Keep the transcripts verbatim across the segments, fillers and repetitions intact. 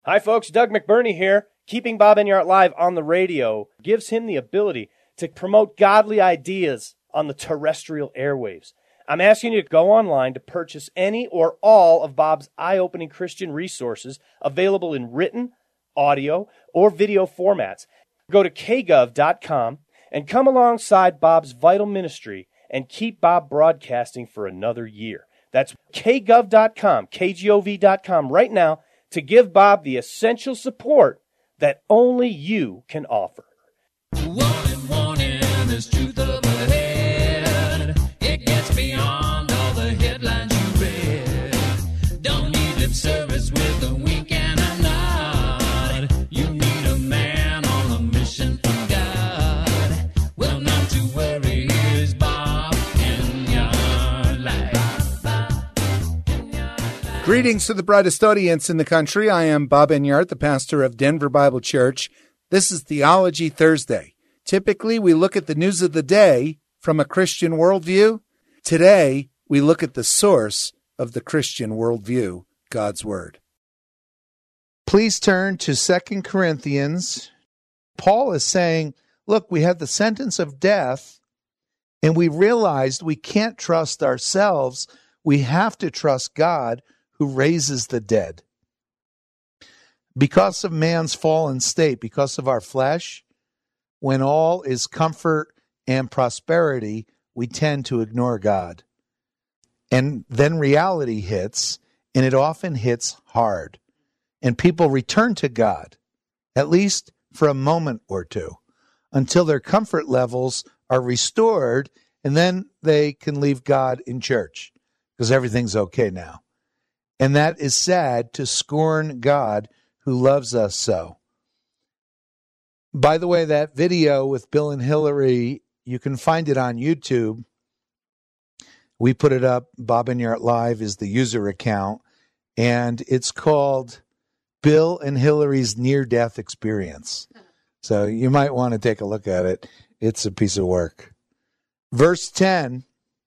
Hi, folks. Doug McBurney here. Keeping Bob Enyart Live on the radio gives him the ability to promote godly ideas on the terrestrial airwaves. I'm asking you to go online to purchase any or all of Bob's eye-opening Christian resources available in written, audio, or video formats. Go to k gov dot com and come alongside Bob's vital ministry and keep Bob broadcasting for another year. That's k gov dot com, k gov dot com right now to give Bob the essential support that only you can offer. Warning, warning, there's truth up ahead. It gets beyond all the headlines you read. Don't need lip service with a wink and a nod. You need a man on a mission from God. Well, not to worry, here's Bob Enyart Live. Greetings to the brightest audience in the country. I am Bob Enyart, the pastor of Denver Bible Church. This is Theology Thursday. Typically, we look at the news of the day from a Christian worldview. Today, we look at the source of the Christian worldview, God's Word. Please turn to Second Corinthians. Paul is saying, look, we had the sentence of death, and we realized we can't trust ourselves. We have to trust God who raises the dead. Because of man's fallen state, because of our flesh, when all is comfort and prosperity, we tend to ignore God. And then reality hits, and it often hits hard. And people return to God, at least for a moment or two, until their comfort levels are restored, and then they can leave God in church, because everything's okay now. And that is sad, to scorn God who loves us so. By the way, that video with Bill and Hillary, you can find it on YouTube. We put it up. Bob Enyart Live is the user account, and it's called Bill and Hillary's Near-Death Experience. So you might want to take a look at it. It's a piece of work. Verse ten,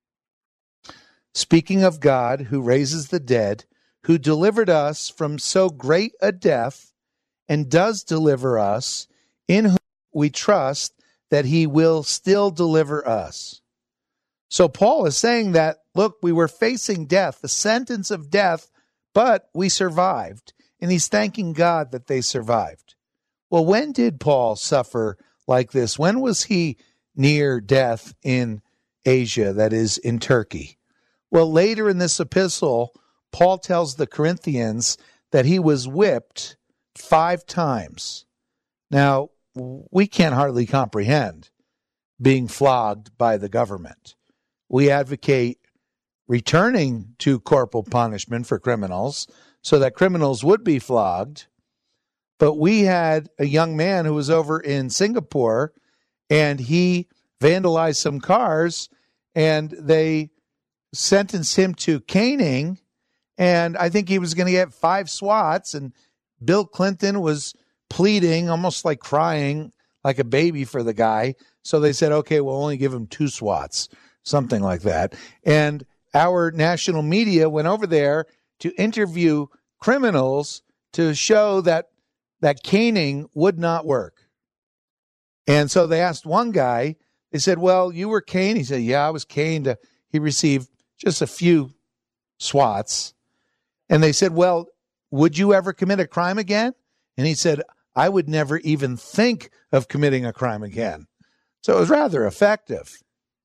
speaking of God who raises the dead, who delivered us from so great a death, and does deliver us, in whom we trust that he will still deliver us. So Paul is saying that, look, we were facing death, the sentence of death, but we survived. And he's thanking God that they survived. Well, when did Paul suffer like this? When was he near death in Asia, that is, in Turkey? Well, later in this epistle, Paul tells the Corinthians that he was whipped five times. Now, we can't hardly comprehend being flogged by the government. We advocate returning to corporal punishment for criminals so that criminals would be flogged. But we had a young man who was over in Singapore, and he vandalized some cars, and they sentenced him to caning. And I think he was going to get five swats, and Bill Clinton was pleading, almost like crying, like a baby for the guy. So they said, okay, we'll only give him two swats, something like that. And our national media went over there to interview criminals to show that that caning would not work. And so they asked one guy, they said, well, you were caned? He said, yeah, I was caned. He received just a few swats. And they said, well, would you ever commit a crime again? And he said, I would never even think of committing a crime again. So it was rather effective.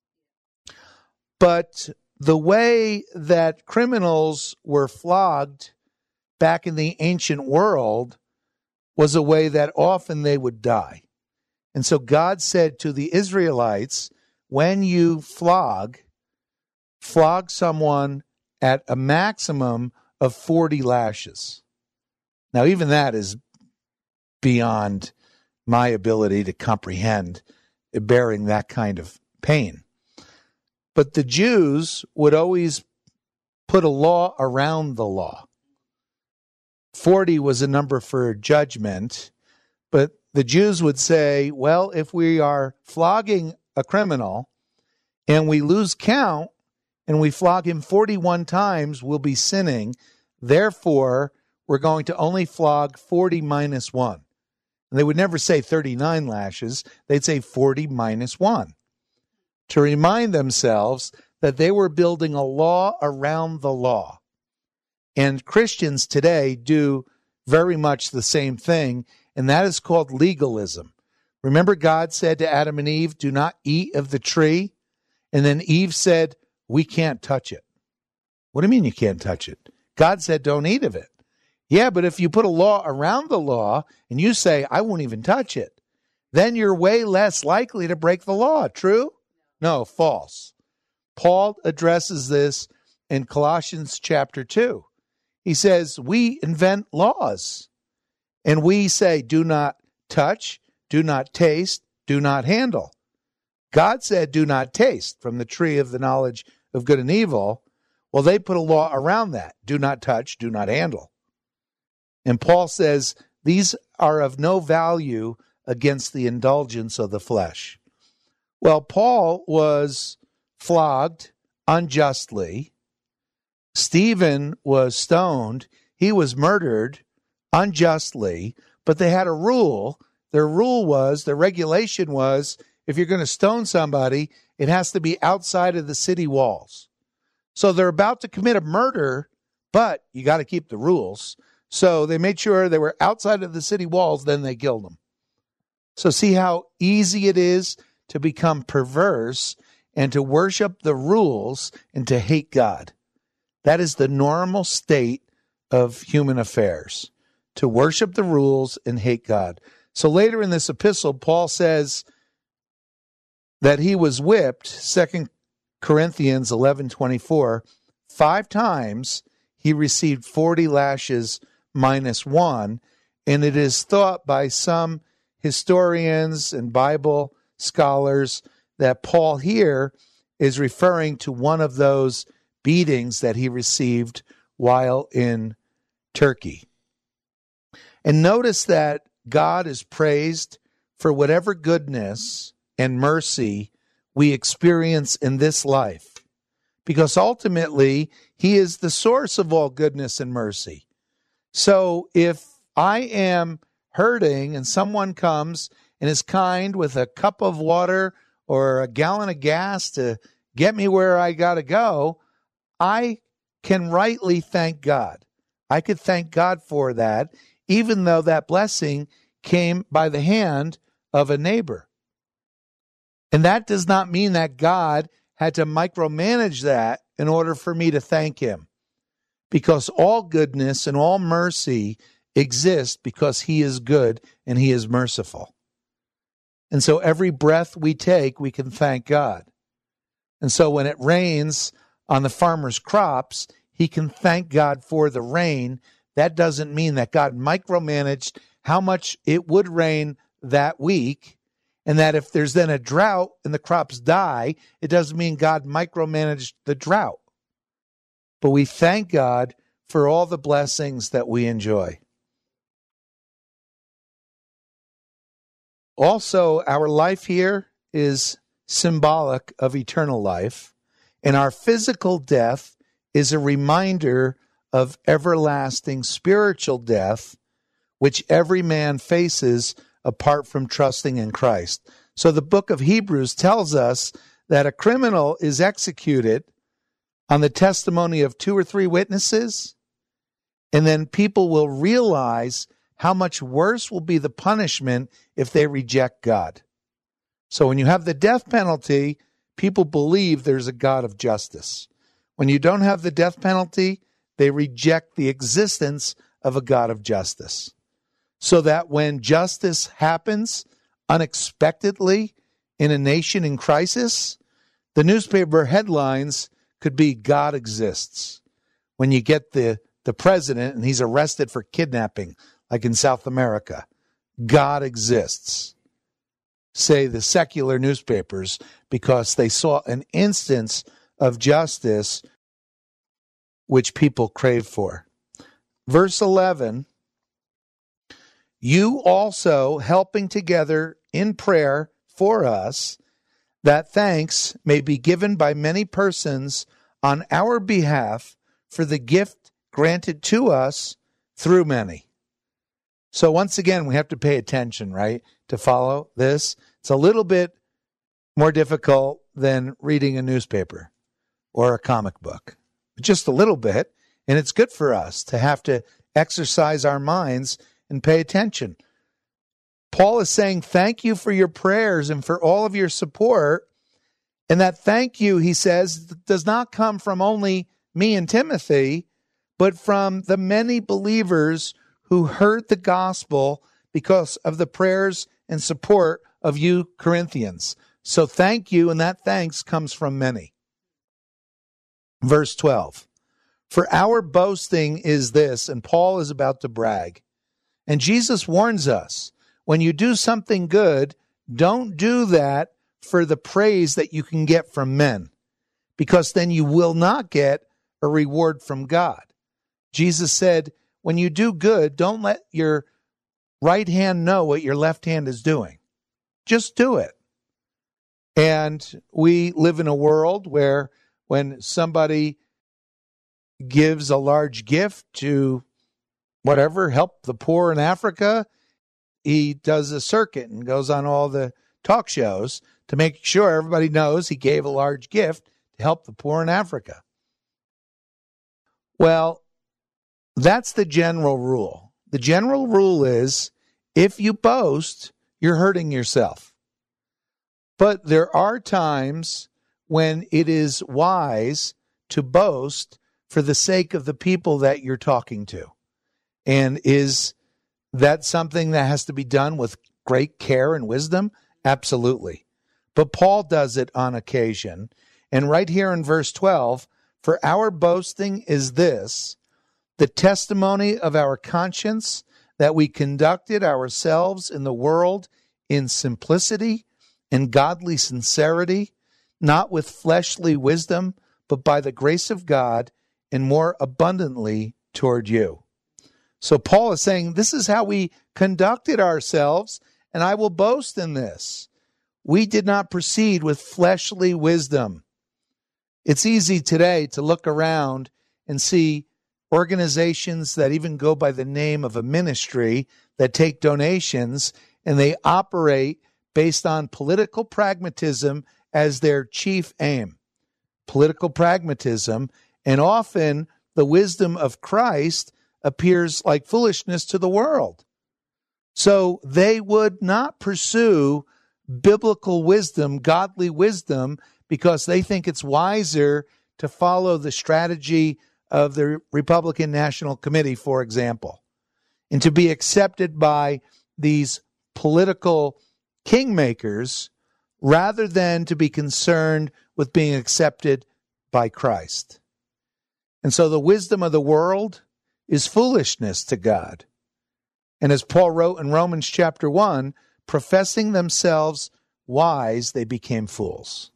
But the way that criminals were flogged back in the ancient world was a way that often they would die. And so God said to the Israelites, when you flog, flog someone at a maximum of forty lashes. Now, even that is beyond my ability to comprehend bearing that kind of pain. But the Jews would always put a law around the law. forty was a number for judgment, but the Jews would say, well, if we are flogging a criminal and we lose count and we flog him forty-one times, we'll be sinning. Therefore, were going to only flog forty minus one. And they would never say thirty-nine lashes. They'd say forty minus one, to remind themselves that they were building a law around the law. And Christians today do very much the same thing, and that is called legalism. Remember, God said to Adam and Eve, do not eat of the tree. And then Eve said, we can't touch it. What do you mean you can't touch it? God said, don't eat of it. Yeah, but if you put a law around the law and you say, I won't even touch it, then you're way less likely to break the law. True? No, false. Paul addresses this in Colossians chapter two. He says, we invent laws and we say, do not touch, do not taste, do not handle. God said, do not taste from the tree of the knowledge of good and evil. Well, they put a law around that. Do not touch, do not handle. And Paul says, these are of no value against the indulgence of the flesh. Well, Paul was flogged unjustly. Stephen was stoned. He was murdered unjustly, but they had a rule. Their rule was, their regulation was, if you're going to stone somebody, it has to be outside of the city walls. So they're about to commit a murder, but you got to keep the rules. So they made sure they were outside of the city walls, then they killed them. So see how easy it is to become perverse and to worship the rules and to hate God. That is the normal state of human affairs, to worship the rules and hate God. So later in this epistle, Paul says that he was whipped, Second Corinthians eleven twenty-four, five times he received forty lashes minus one, and it is thought by some historians and Bible scholars that Paul here is referring to one of those beatings that he received while in Turkey. And notice that God is praised for whatever goodness and mercy we experience in this life, because ultimately he is the source of all goodness and mercy. So if I am hurting and someone comes and is kind with a cup of water or a gallon of gas to get me where I got to go, I can rightly thank God. I could thank God for that, even though that blessing came by the hand of a neighbor. And that does not mean that God had to micromanage that in order for me to thank him, because all goodness and all mercy exist because he is good and he is merciful. And so every breath we take, we can thank God. And so when it rains on the farmer's crops, he can thank God for the rain. That doesn't mean that God micromanaged how much it would rain that week, and that if there's then a drought and the crops die, it doesn't mean God micromanaged the drought. But we thank God for all the blessings that we enjoy. Also, our life here is symbolic of eternal life, and our physical death is a reminder of everlasting spiritual death, which every man faces apart from trusting in Christ. So the book of Hebrews tells us that a criminal is executed on the testimony of two or three witnesses, and then people will realize how much worse will be the punishment if they reject God. So when you have the death penalty, people believe there's a God of justice. When you don't have the death penalty, they reject the existence of a God of justice. So that when justice happens unexpectedly in a nation in crisis, the newspaper headlines could be God exists. When you get the, the president and he's arrested for kidnapping, like in South America, God exists, say the secular newspapers, because they saw an instance of justice which people crave for. Verse eleven, you also helping together in prayer for us, that thanks may be given by many persons on our behalf for the gift granted to us through many. So once again, we have to pay attention, right, to follow this. It's a little bit more difficult than reading a newspaper or a comic book. Just a little bit, and it's good for us to have to exercise our minds and pay attention. Paul is saying thank you for your prayers and for all of your support. And that thank you, he says, does not come from only me and Timothy, but from the many believers who heard the gospel because of the prayers and support of you Corinthians. So thank you, and that thanks comes from many. Verse twelve, for our boasting is this, and Paul is about to brag. And Jesus warns us, when you do something good, don't do that for the praise that you can get from men, because then you will not get a reward from God. Jesus said, when you do good, don't let your right hand know what your left hand is doing. Just do it. And we live in a world where when somebody gives a large gift to whatever, help the poor in Africa, he does a circuit and goes on all the talk shows to make sure everybody knows he gave a large gift to help the poor in Africa. Well, that's the general rule. The general rule is, if you boast, you're hurting yourself. But there are times when it is wise to boast for the sake of the people that you're talking to. And is that something that has to be done with great care and wisdom? Absolutely. But Paul does it on occasion. And right here in verse twelve, for our boasting is this, the testimony of our conscience, that we conducted ourselves in the world in simplicity and godly sincerity, not with fleshly wisdom, but by the grace of God, and more abundantly toward you. So Paul is saying, this is how we conducted ourselves, and I will boast in this. We did not proceed with fleshly wisdom. It's easy today to look around and see organizations that even go by the name of a ministry that take donations, and they operate based on political pragmatism as their chief aim. Political pragmatism, and often the wisdom of Christ appears like foolishness to the world. So they would not pursue biblical wisdom, godly wisdom, because they think it's wiser to follow the strategy of the Republican National Committee, for example, and to be accepted by these political kingmakers rather than to be concerned with being accepted by Christ. And so the wisdom of the world is foolishness to God. And as Paul wrote in Romans chapter one, professing themselves wise, they became fools.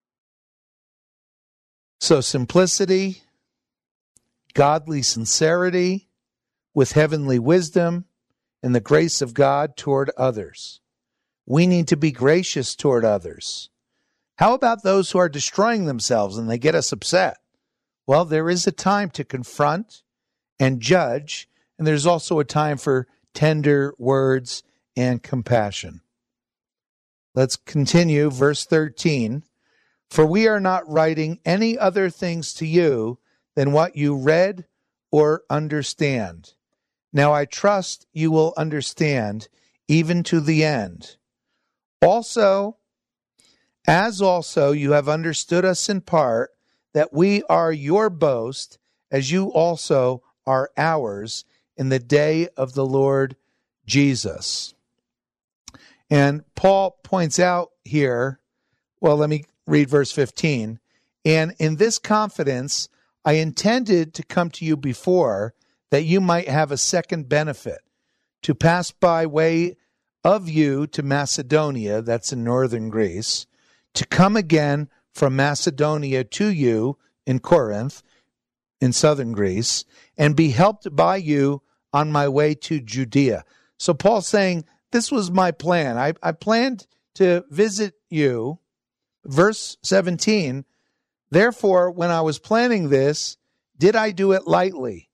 So simplicity, godly sincerity, with heavenly wisdom, and the grace of God toward others. We need to be gracious toward others. How about those who are destroying themselves and they get us upset? Well, there is a time to confront and judge, and there's also a time for tender words and compassion. Let's continue, verse thirteen. For we are not writing any other things to you than what you read or understand. Now I trust you will understand even to the end. Also, as also you have understood us in part, that we are your boast, as you also are ours in the day of the Lord Jesus. And Paul points out here, well, let me read verse fifteen. And in this confidence, I intended to come to you before, that you might have a second benefit, to pass by way of you to Macedonia, that's in northern Greece, to come again from Macedonia to you in Corinth, in southern Greece, and be helped by you on my way to Judea. So Paul's saying, this was my plan. I, I planned to visit you. Verse seventeen, therefore, when I was planning this, did I do it lightly,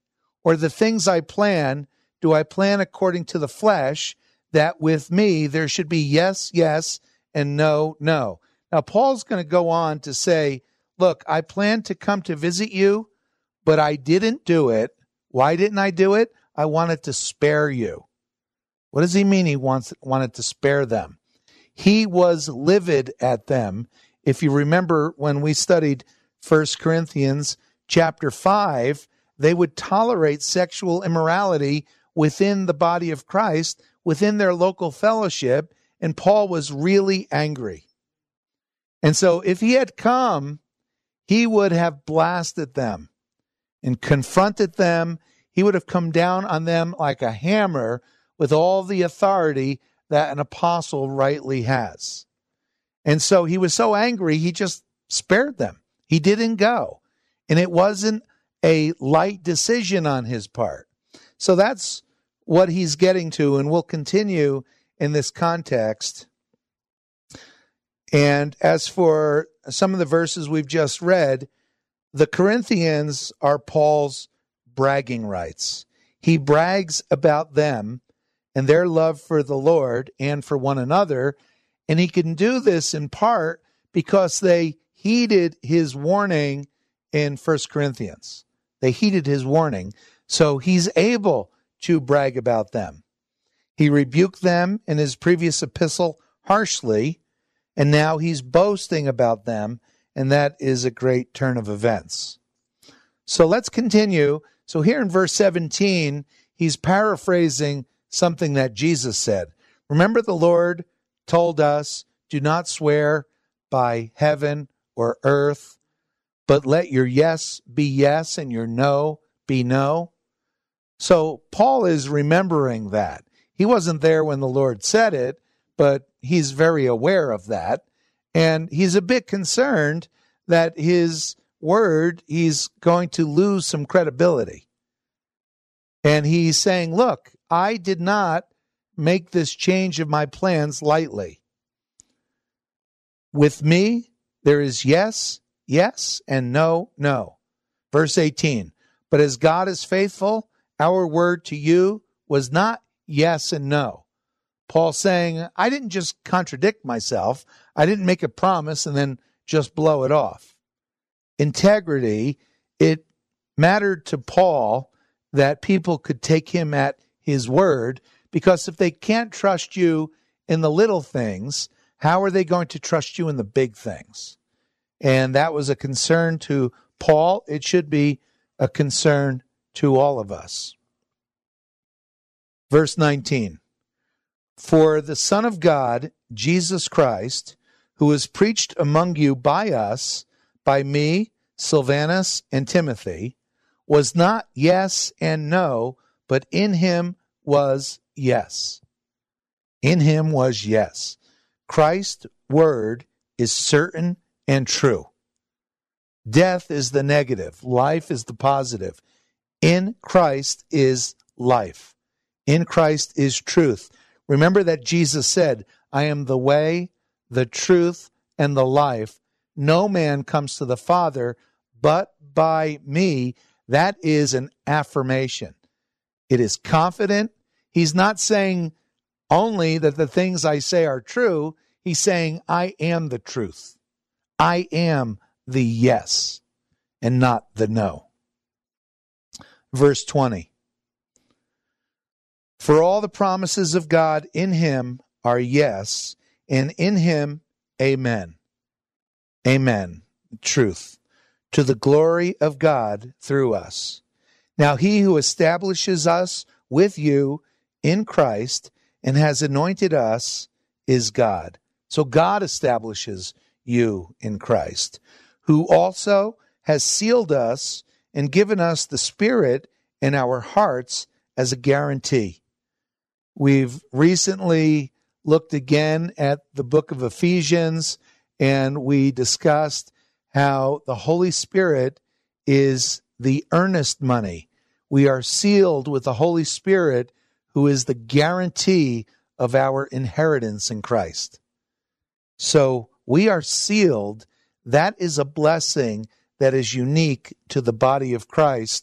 Or the things I plan, do I plan according to the flesh, that with me there should be yes, yes, and no, no? Now, Paul's going to go on to say, look, I planned to come to visit you, but I didn't do it. Why didn't I do it? I wanted to spare you. What does he mean he wants wanted to spare them? He was livid at them. If you remember when we studied First Corinthians chapter five, they would tolerate sexual immorality within the body of Christ, within their local fellowship, and Paul was really angry. And so if he had come, he would have blasted them and confronted them. He would have come down on them like a hammer with all the authority that an apostle rightly has. And so he was so angry, he just spared them. He didn't go. And it wasn't a light decision on his part. So that's what he's getting to, and we'll continue in this context. And as for some of the verses we've just read, the Corinthians are Paul's bragging rights. He brags about them and their love for the Lord and for one another, and he can do this in part because they heeded his warning in First Corinthians. They heeded his warning, so he's able to brag about them. He rebuked them in his previous epistle harshly, and now he's boasting about them, and that is a great turn of events. So let's continue. So here in verse seventeen, he's paraphrasing something that Jesus said. Remember, the Lord told us, do not swear by heaven or earth, but let your yes be yes and your no be no. So Paul is remembering that. He wasn't there when the Lord said it, but he's very aware of that. And he's a bit concerned that his word, he's going to lose some credibility. And he's saying, look, I did not make this change of my plans lightly. With me, there is yes, yes, and no, no. Verse eighteen, but as God is faithful, our word to you was not yes and no. Paul saying, I didn't just contradict myself. I didn't make a promise and then just blow it off. Integrity, it mattered to Paul that people could take him at his word, because if they can't trust you in the little things, how are they going to trust you in the big things? And that was a concern to Paul. It should be a concern to all of us. Verse nineteen, for the Son of God, Jesus Christ, who was preached among you by us, by me, Silvanus, and Timothy, was not yes and no, but in him was yes. In him was yes. Christ's word is certain and true. Death is the negative. Life is the positive. In Christ is life. In Christ is truth. Remember that Jesus said, I am the way, the truth, and the life. No man comes to the Father but by me. That is an affirmation. It is confident. He's not saying only that the things I say are true. He's saying, I am the truth. I am the yes and not the no. Verse twenty. For all the promises of God in him are yes, and in him, amen. Amen. Truth. To the glory of God through us. Now he who establishes us with you in Christ and has anointed us is God. So God establishes you in Christ, who also has sealed us and given us the Spirit in our hearts as a guarantee. We've recently looked again at the book of Ephesians, and we discussed how the Holy Spirit is the earnest money. We are sealed with the Holy Spirit, who is the guarantee of our inheritance in Christ. So we are sealed. That is a blessing that is unique to the body of Christ.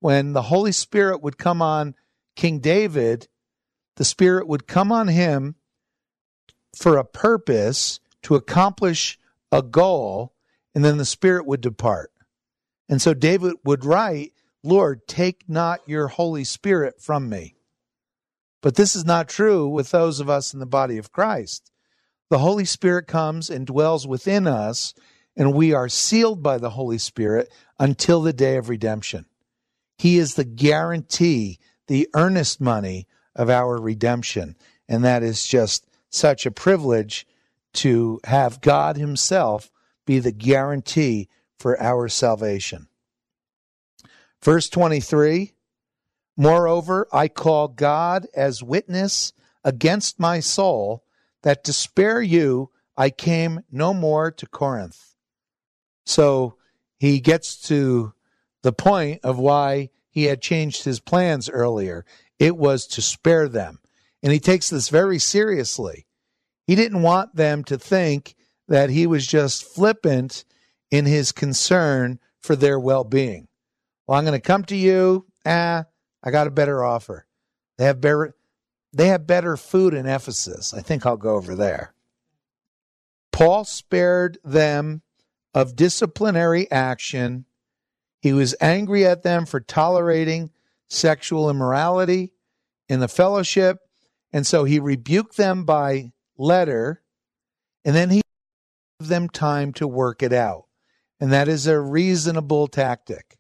when the Holy Spirit would come on King David, the Spirit would come on him for a purpose to accomplish a goal, and then the Spirit would depart. And so David would write, Lord, take not your Holy Spirit from me. But this is not true with those of us in the body of Christ. The Holy Spirit comes and dwells within us, and we are sealed by the Holy Spirit until the day of redemption. He is the guarantee, the earnest money of our redemption. And that is just such a privilege to have God himself be the guarantee for our salvation. Verse twenty-three, moreover, I call God as witness against my soul, that to spare you I came no more to Corinth. So he gets to the point of why he had changed his plans earlier. It was to spare them. And he takes this very seriously. He didn't want them to think that he was just flippant in his concern for their well-being. Well, I'm going to come to you. Ah, I got a better offer. They have better, they have better food in Ephesus. I think I'll go over there. Paul spared them of disciplinary action. He was angry at them for tolerating sexual immorality in the fellowship, and so he rebuked them by letter, and then he gave them time to work it out. And that is a reasonable tactic.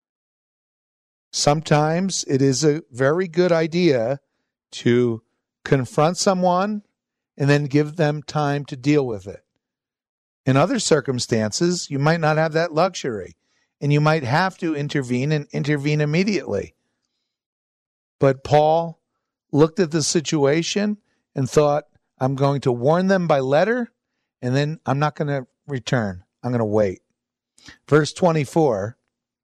Sometimes it is a very good idea to confront someone and then give them time to deal with it. In other circumstances, you might not have that luxury, and you might have to intervene and intervene immediately. But Paul looked at the situation and thought, I'm going to warn them by letter, and then I'm not going to return. I'm going to wait. Verse twenty-four,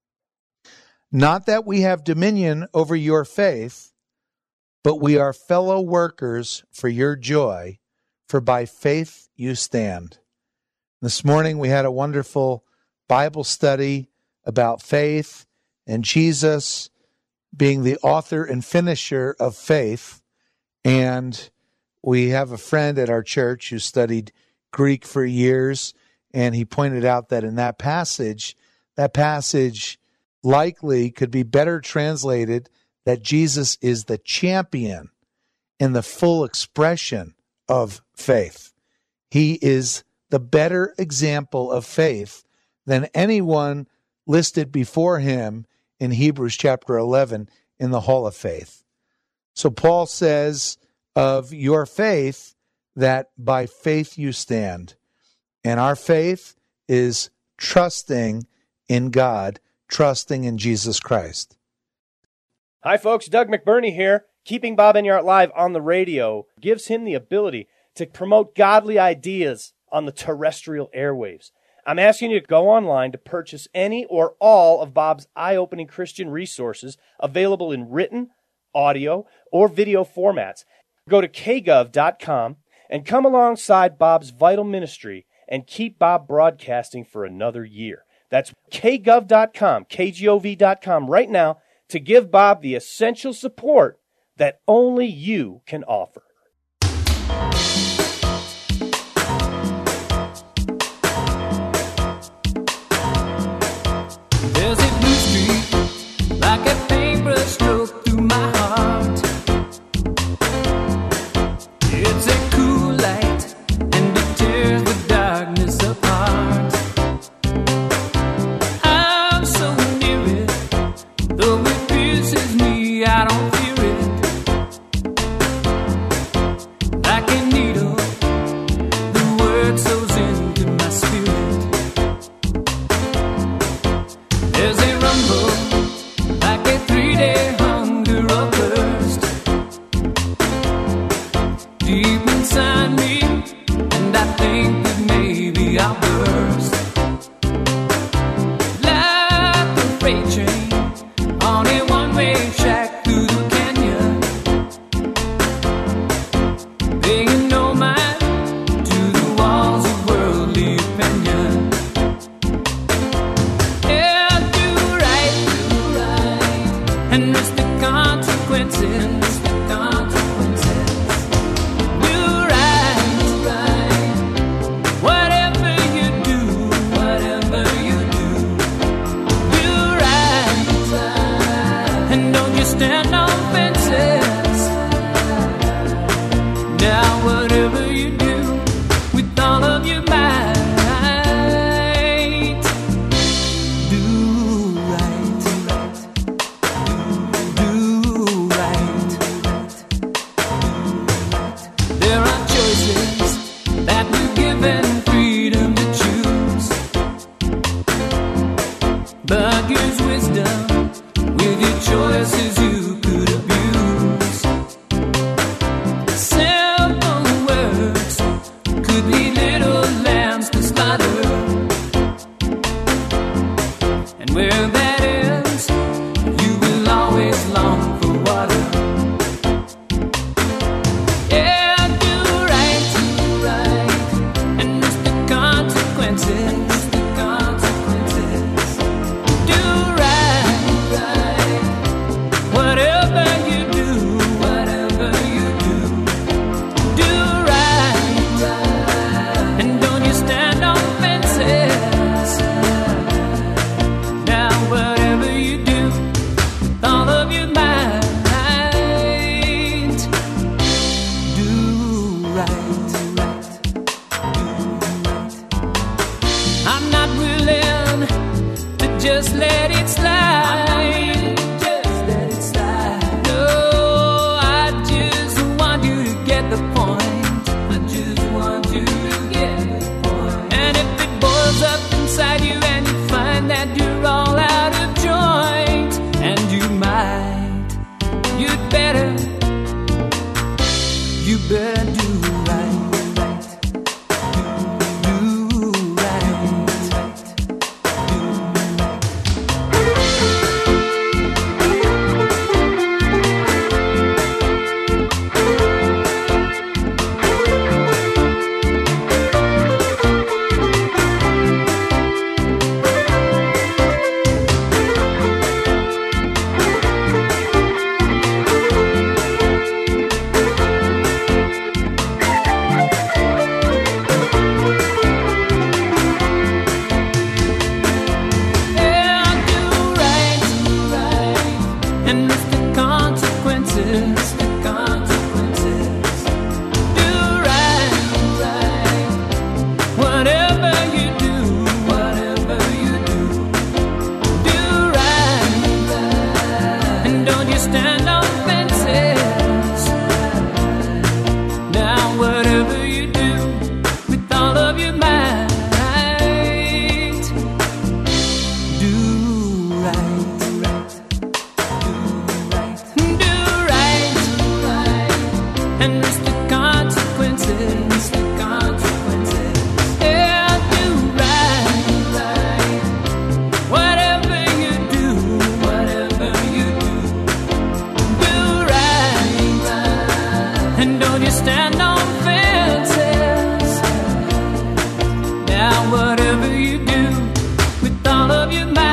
not that we have dominion over your faith, but we are fellow workers for your joy, for by faith you stand. This morning we had a wonderful Bible study about faith and Jesus being the author and finisher of faith. And we have a friend at our church who studied Greek for years, and he pointed out that in that passage, that passage likely could be better translated that Jesus is the champion and the full expression of faith. He is the better example of faith than anyone listed before him in Hebrews chapter eleven in the Hall of Faith. So Paul says of your faith that by faith you stand. And our faith is trusting in God, trusting in Jesus Christ. Hi, folks. Doug McBurney here. Keeping Bob Enyart Live on the radio gives him the ability to promote godly ideas on the terrestrial airwaves. I'm asking you to go online to purchase any or all of Bob's eye-opening Christian resources available in written, audio, or video formats. Go to k gov dot com and come alongside Bob's vital ministry and keep Bob broadcasting for another year. That's k gov dot com, k gov dot com right now to give Bob the essential support that only you can offer. There's a blue streak, like a paintbrush stroke through my heart. It's a cool light, and it tears the darkness apart. I'm so near it, though it pierces me, I don't fear it. Like a needle, the word sows into my spirit. There's a rumble, like a three-day hunger. right. I'm not willing to just let it slide. Just let it slide. No, I just want you to get the point. I just want you to get the point. And if it boils up inside you and you find that you're all out of joint, and you might, you'd better, you better do right. Whatever you do with all of your might.